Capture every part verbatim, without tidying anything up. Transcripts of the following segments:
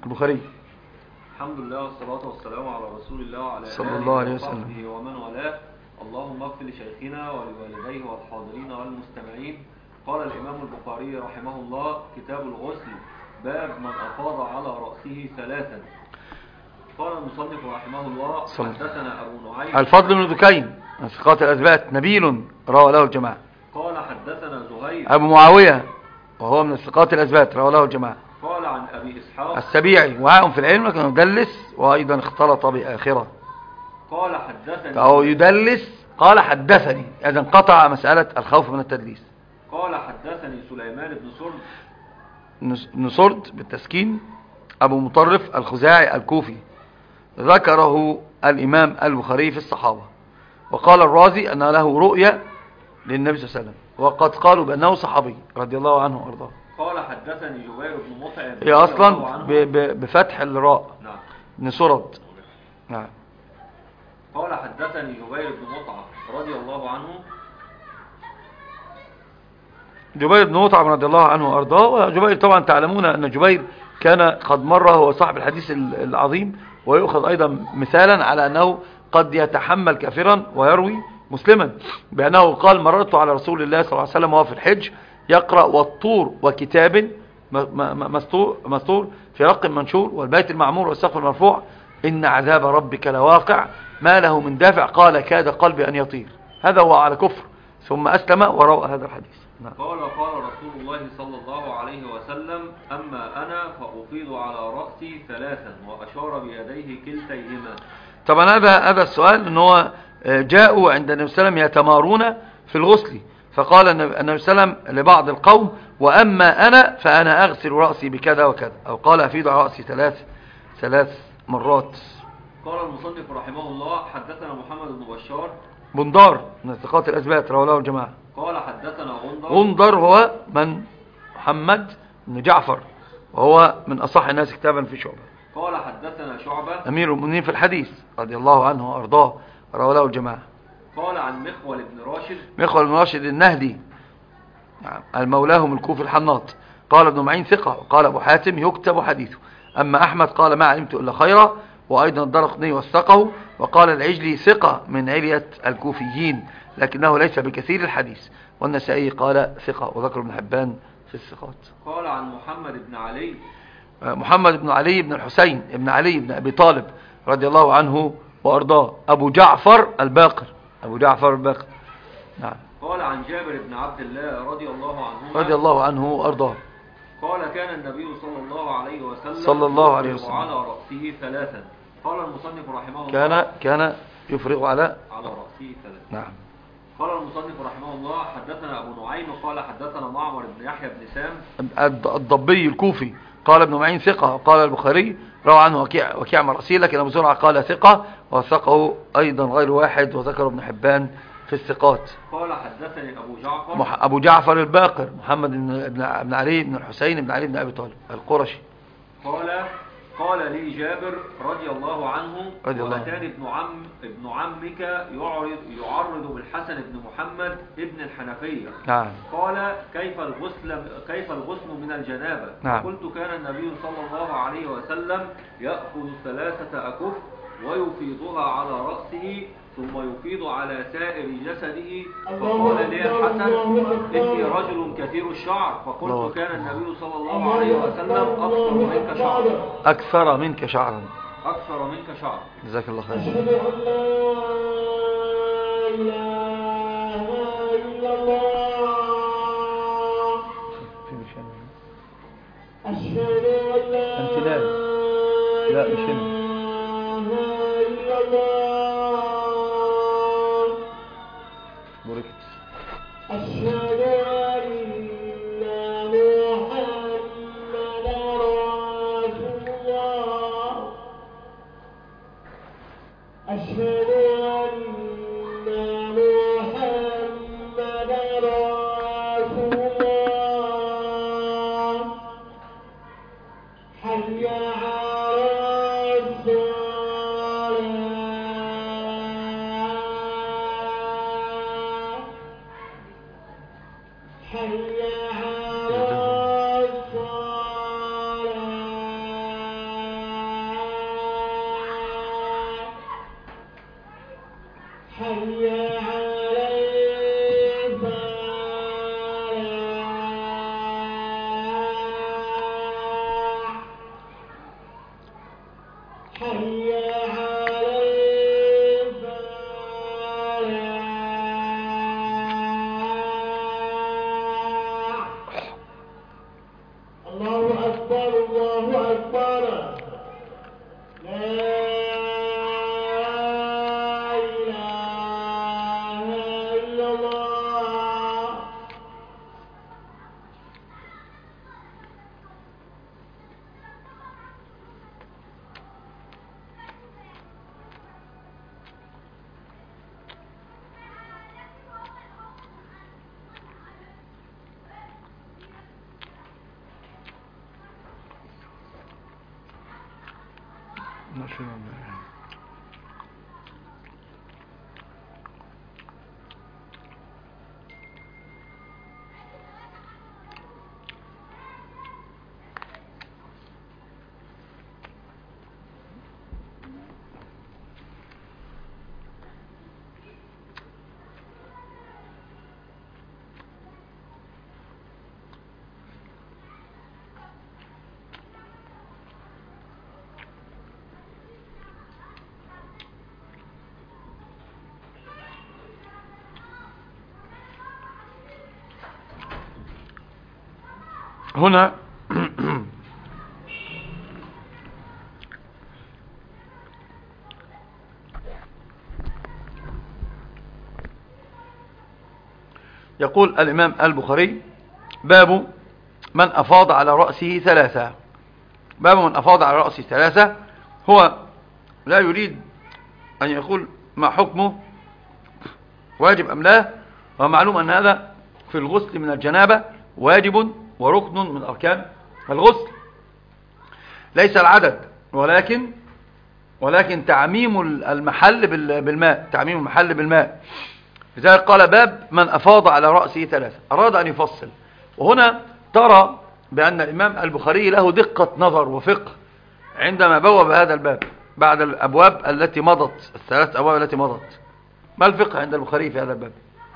البخاري. الحمد لله والصلاة والسلام على رسول الله وعلى صلى الله عليه آله وسلم. وصحبه ومن والاه. اللهم اغفر لشيخنا ولوالديه والحاضرين والمستمعين. قال الإمام البخاري رحمه الله: كتاب الغسل، باب من أفاض على رأسه ثلاثا. قال المصنف رحمه الله: حدثنا أبو نعيم الفضل بن دكين من ثقات الأثبات، نبيل روى له الجماعة. قال حدثنا زهير أبو معاوية وهو من الثقات الأثبات روى له الجماعة. قال عن أبي إسحاق السبيعي وعاء في العلم لكن يدلس وأيضا اختلط بآخرة قال حدثني أو يدلس. قال حدثني إذا انقطع مسألة الخوف من التدليس. قال حدثني سليمان بن سرد بن سرد بالتسكين أبو مطرف الخزاعي الكوفي، ذكره الإمام البخاري في الصحابة. وقال الرازي أن له رؤية للنبي صلى الله عليه وسلم، وقد قالوا بأنه صحابي رضي الله عنه وأرضاه. قال حدثني جبير بن مطعم هي أصلا ب- ب- بفتح الراء. نعم. بن سرد. نعم. قال حدثني جبير بن مطعم رضي الله عنه. جبير بن مطعم رضي الله عنه وأرضاه. وجبير طبعا تعلمون أن جبير كان قد مر، هو صاحب الحديث العظيم، ويؤخذ أيضا مثالا على أنه قد يتحمل كافرا ويروي مسلما، بأنه قال: مررت على رسول الله صلى الله عليه وسلم وهو في الحج يقرأ والطور وكتاب مستور, مستور في رق منشور والبيت المعمور والسقف المرفوع إن عذاب ربك لواقع ما له من دافع. قال: كاد قلبي أن يطير. هذا هو على كفر، ثم أسلم وروى هذا الحديث. نعم. قال قال رسول الله صلى الله عليه وسلم: أما أنا فأفيض على رأسي ثلاثا، وأشار بيديه كلتيهما. طبعا هذا هذا السؤال، ان هو جاءوا عند النبي صلى الله عليه وسلم يتمارون في الغسل، فقال النبي صلى الله عليه وسلم لبعض القوم: وأما أنا فأنا أغسل رأسي بكذا وكذا، أو قال: أفيض على رأسي ثلاث ثلاث مرات. قال المصنف رحمه الله: حدثنا محمد بن بشار بندار من ثقات الأثبات رواه له الجماعة. قال حدثنا غندر. غندر هو من محمد بن جعفر، وهو من أصح الناس كتابا في شعبة. قال حدثنا شعبة أمير المؤمنين في الحديث رضي الله عنه وأرضاه، رواه له الجماعة. قال عن مخول بن راشد مخول بن راشد النهدي المولاهم الكوفي الحناط. قال ابن معين ثقة، وقال أبو حاتم يكتب حديثه. أما أحمد قال: ما علمت إلا خيرا. وأيضا الدرقطني وثقه. وقال العجلي ثقة من علية الكوفيين لكنه ليس بكثير الحديث. والنسائي قال ثقة، وذكر ابن حبان في الثقات. قال عن محمد بن علي محمد بن علي بن الحسين بن علي بن أبي طالب رضي الله عنه وأرضاه، أبو جعفر الباقر. أبو جعفر الباقر. نعم. قال عن جابر بن عبد الله رضي الله عنه رضي الله عنه وأرضاه. قال: كان النبي صلى الله عليه وسلم صلى الله عليه وسلم على رأسه ثلاثا. قال المصنف رحمه الله: كان كان يفرغ على على رأسه ثلاثا. نعم. قال المصنف رحمه الله: حدثنا أبو نعيم قال حدثنا معمر بن يحيى بن سام الضبي الكوفي. قال ابن معين ثقة، وقال البخاري روى عنه وكيع وكيع مرسيل، لكن أبو زرعة قال ثقة، وثقه أيضا غير واحد، وذكر ابن حبان في الثقات. قال حدثني أبو جعفر مح... أبو جعفر الباقر محمد بن بن علي بن الحسين بن علي بن أبي طالب القرشي. قال قال لي جابر رضي الله عنه: وأتاني ابن عم ابن عمك يعرض يعرض بالحسن بن محمد ابن الحنفية. نعم. قال: كيف الغسل كيف الغسل من الجنابة؟ نعم. قلت: كان النبي صلى الله عليه وسلم يأخذ ثلاثة أكف ويفيضها على رأسه ثم يفيض على سائر جسده. فقال لي الحسن: إني رجل كثير الشعر. فقلت: كان النبي صلى الله عليه وسلم أكثر منك شعرا. أكثر منك شعرا. أكثر منك شعرا. جزاك الله خير. أشهد أن لا إله إلا الله. أشهد أن لا أنت لا لا مش هنا. إله إلا الله. بركت. أشهد أن محمدا رسول الله. أشهد أن محمدا رسول الله. حي على الصلاة. حي على الصلاة. حي على الفلاح حي على الفلاح الله أكبر الله أكبر لا إله إلا الله هنا يقول الإمام البخاري باب من أفاض على رأسه ثلاثة. باب من أفاض على رأسه ثلاثة هو لا يريد أن يقول ما حكمه واجب أم لا، ومعلوم أن هذا في الغسل من الجنابة واجب وركن من أركان الغسل، ليس العدد ولكن ولكن تعميم المحل بالماء، تعميم المحل بالماء. لذلك قال باب من أفاض على رأسه ثلاثة، أراد أن يفصل. وهنا ترى بأن الإمام البخاري له دقة نظر وفقه عندما بوب هذا الباب بعد الأبواب التي مضت، الثلاث أبواب التي مضت. ما الفقه عند البخاري في هذا الباب؟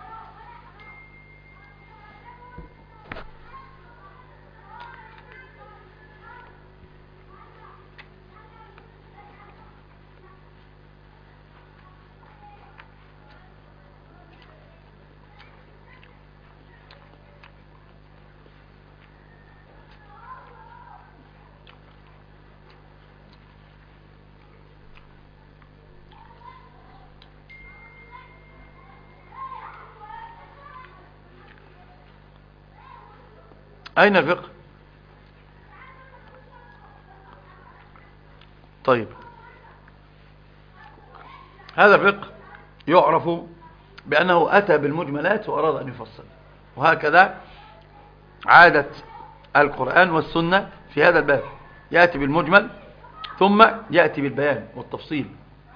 أين الفقه؟ طيب، هذا الفقه يعرف بأنه أتى بالمجملات وأراد أن يفصل، وهكذا عادة القرآن والسنة في هذا الباب، يأتي بالمجمل ثم يأتي بالبيان والتفصيل.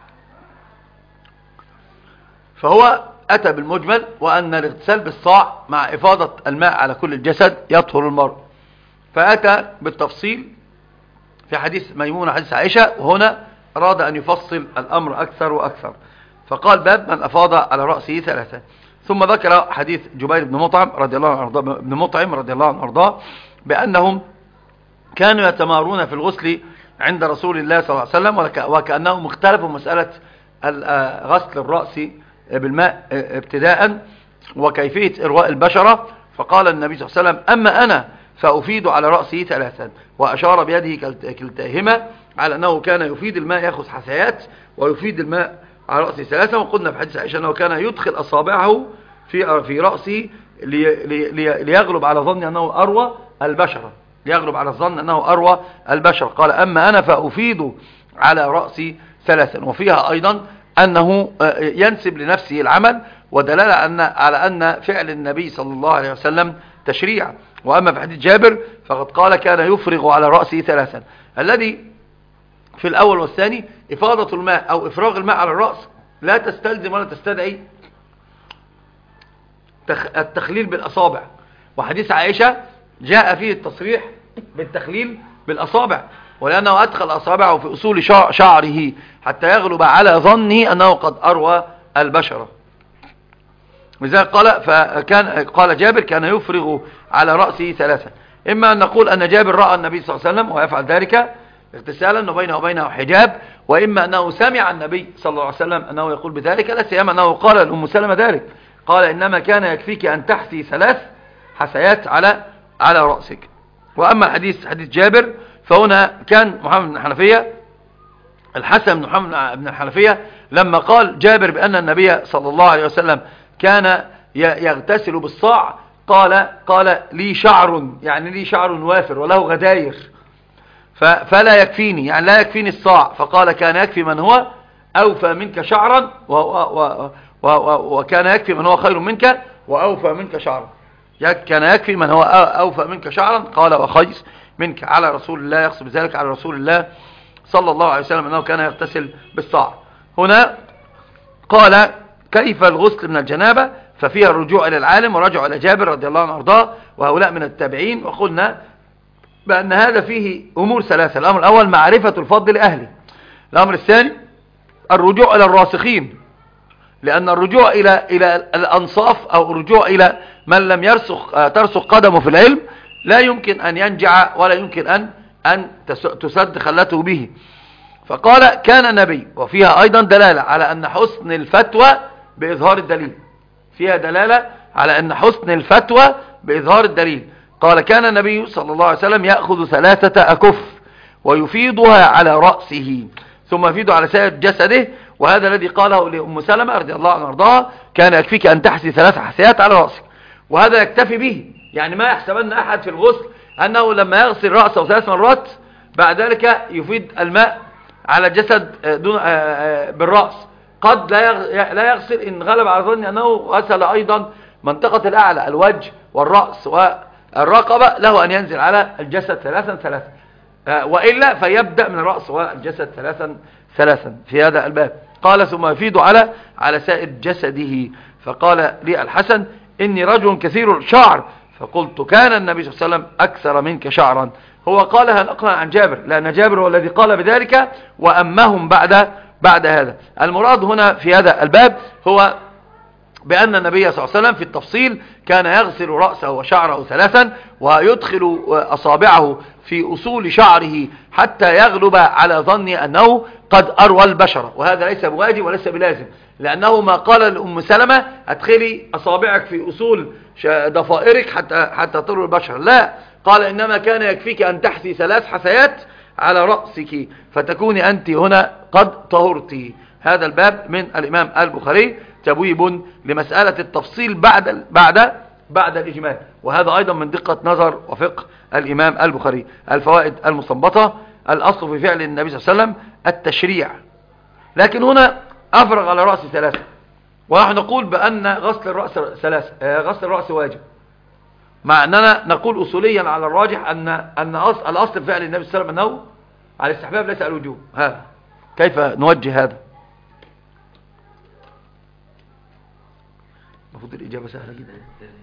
فهو أتى بالمجمل وأن الاغتسال بالصاع مع إفاضة الماء على كل الجسد يطهر المرء، فأتى بالتفصيل في حديث ميمونة حديث عائشة، وهنا أراد أن يفصل الأمر أكثر وأكثر، فقال باب من أفاض على رأسه ثلاثة. ثم ذكر حديث جبير بن مطعم رضي الله عنه أرضاه بن مطعم رضي الله عنه أرضاه بأنهم كانوا يتمارون في الغسل عند رسول الله صلى الله عليه وسلم، وكأنهم اختلفوا مسألة غسل الرأس بالماء ابتداء وكيفية إرواء البشرة. فقال النبي صلى الله عليه وسلم أما أنا فأفيد على رأسه ثلاثا، وأشار بيده كلتيهما على أنه كان يفيد الماء يأخذ حثيات ويفيد الماء على رأسه ثلاثا. وقلنا في حديث عائشة أنه كان يدخل أصابعه في في رأسه لي لي ليغلب على ظن أنه أروى البشرة، ليغلب على الظن أنه أروى البشرة. قال أما أنا فأفيد على رأسي ثلاثا، وفيها أيضا أنه ينسب لنفسه العمل، ودلالة أن على أن فعل النبي صلى الله عليه وسلم تشريع. وأما في حديث جابر فقد قال كان يفرغ على رأسه ثلاثا. الذي في الأول والثاني إفاضة الماء أو إفراغ الماء على الرأس لا تستلزم ولا تستدعي التخليل بالأصابع، وحديث عائشة جاء فيه التصريح بالتخليل بالأصابع، ولأنه أدخل أصابعه في أصول شعره حتى يغلب على ظنه أنه قد أروى البشرة. لذلك قال فكان قال جابر كان يفرغ على رأسه ثلاثة. إما أن نقول أن جابر رأى النبي صلى الله عليه وسلم ويفعل ذلك اغتسالا وبينه وبينه حجاب، وإما أنه سمع النبي صلى الله عليه وسلم أنه يقول بذلك، لا سيما أنه قال لأم سلمة ذلك، قال إنما كان يكفيك أن تحثي ثلاث حثيات على على رأسك. وأما الحديث حديث جابر فهنا كان محمد بن الحنفية الحسن بن محمد بن الحنفية لما قال جابر بأن النبي صلى الله عليه وسلم كان يغتسل بالصاع، قال قال لي شعر، يعني لي شعر وافر وله غداير فلا يكفيني، يعني لا يكفيني الصاع، فقال كان يكفي من هو أوفى منك شعرا و و و وكان يكفي من هو خير منك وأوفى منك شعرا، كان يكفي من هو أوفى منك شعرا قال وخير منك، على رسول الله، يقصد بذلك على رسول الله صلى الله عليه وسلم أنه كان يغتسل بالصاع. هنا قال كيف الغسل من الجنابة، ففيها الرجوع إلى العالم ورجع إلى جابر رضي الله عنه وارضاه وهؤلاء من التابعين، وقلنا بأن هذا فيه أمور ثلاثة. الأمر الأول معرفة الفضل لأهله، الأمر الثاني الرجوع إلى الراسخين، لأن الرجوع إلى إلى الأنصاف أو الرجوع إلى من لم يرسخ ترسخ قدمه في العلم لا يمكن أن ينجع ولا يمكن أن أن تسد خلته به. فقال كان النبي، وفيها أيضا دلالة على أن حسن الفتوى بإظهار الدليل، فيها دلالة على أن حسن الفتوى بإظهار الدليل. قال كان النبي صلى الله عليه وسلم يأخذ ثلاثة أكف ويفيضها على رأسه ثم يفيض على سائر جسده، وهذا الذي قاله لأم سلمة رضي الله عنها وارضاها كان يكفيك أن تحثي ثلاث حثيات على رأسك، وهذا يكتفي به. يعني ما يحسبن أحد في الغسل أنه لما يغسل رأسه ثلاث مرات بعد ذلك يفيض الماء على الجسد دون بالرأس، قد لا يغسل إن غلب على ظني أنه غسل أيضا منطقة الأعلى الوجه والرأس والرقبة، له أن ينزل على الجسد ثلاثا ثلاثا، وإلا فيبدأ من الرأس والجسد ثلاثا ثلاثا في هذا الباب. قال ثم يفيض على على سائر جسده. فقال لي الحسن إني رجل كثير الشعر، فقلت كان النبي صلى الله عليه وسلم أكثر منك شعرا. هو قالها نقلا عن جابر، لأن جابر هو الذي قال بذلك وأمهم بعد بعد هذا. المراد هنا في هذا الباب هو بأن النبي صلى الله عليه وسلم في التفصيل كان يغسل رأسه وشعره ثلاثا ويدخل أصابعه في أصول شعره حتى يغلب على ظني أنه قد أروى البشرة، وهذا ليس بواجب وليس بلازم، لأنه ما قال لأم سلمة أدخلي أصابعك في أصول ضفائرك حتى حتى تروي البشرة، لا، قال إنما كان يكفيك أن تحثي ثلاث حثيات على رأسك فتكوني أنت هنا قد طهرتي. هذا الباب من الإمام البخاري تبويب لمسألة التفصيل بعد بعد بعد الإجمال، وهذا أيضا من دقة نظر وفقه الإمام البخاري. الفوائد المستنبطة: الأصل في فعل النبي صلى الله عليه وسلم التشريع، لكن هنا أفرغ على رأس ثلاثة، ونحن نقول بأن غسل الرأس ثلاثة غسل الرأس واجب، مع أننا نقول أصوليا على الراجح أن أن الأصل في فعل النبي صلى الله عليه وسلم أنه على الاستحباب ليس على الوجوب. هذا كيف نوجه هذا؟ المفروض الإجابة سهلة جدا.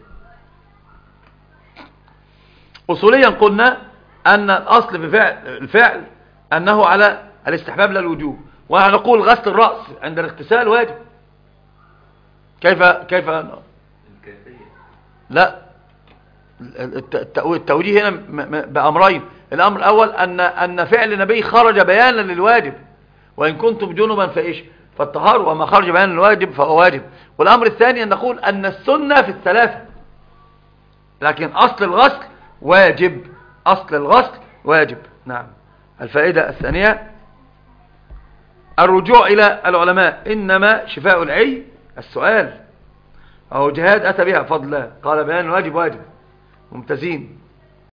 أصوليا قلنا أن الأصل في فعل الفعل أنه على الاستحباب لا الوجوب، ونقول غسل الرأس عند الاغتسال واجب. كيف كيف لا التوجيه هنا بأمرين: الأمر الأول أن أن فعل النبي خرج بيانا للواجب، وإن كنتم جنبا فإيش فالطهار، وما خرج بيانا للواجب فهو واجب. والأمر الثاني أن نقول أن السنة في الثلاثة، لكن أصل الغسل واجب، أصل الغسل واجب. نعم. الفائدة الثانية: الرجوع إلى العلماء، إنما شفاء العي السؤال. أو جهاد أتى بها بفضل الله، قال بيان الواجب واجب. ممتازين.